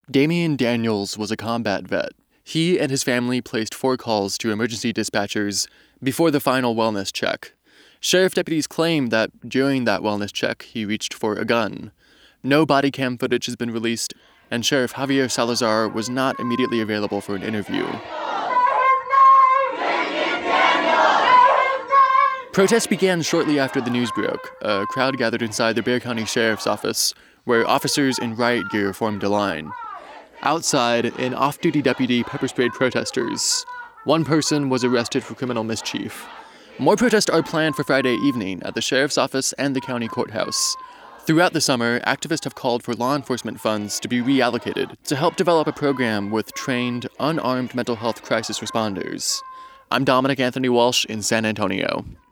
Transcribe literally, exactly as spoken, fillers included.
Damian Daniels was a combat vet. He and his family placed four calls to emergency dispatchers before the final wellness check. Sheriff deputies claim that during that wellness check, he reached for a gun. No body cam footage has been released, and Sheriff Javier Salazar was not immediately available for an interview. Protests began shortly after the news broke. A crowd gathered inside the Bexar County Sheriff's Office, where officers in riot gear formed a line. Outside, an off-duty deputy pepper-sprayed protesters. One person was arrested for criminal mischief. More protests are planned for Friday evening at the Sheriff's Office and the county courthouse. Throughout the summer, activists have called for law enforcement funds to be reallocated to help develop a program with trained, unarmed mental health crisis responders. I'm Dominic Anthony Walsh in San Antonio.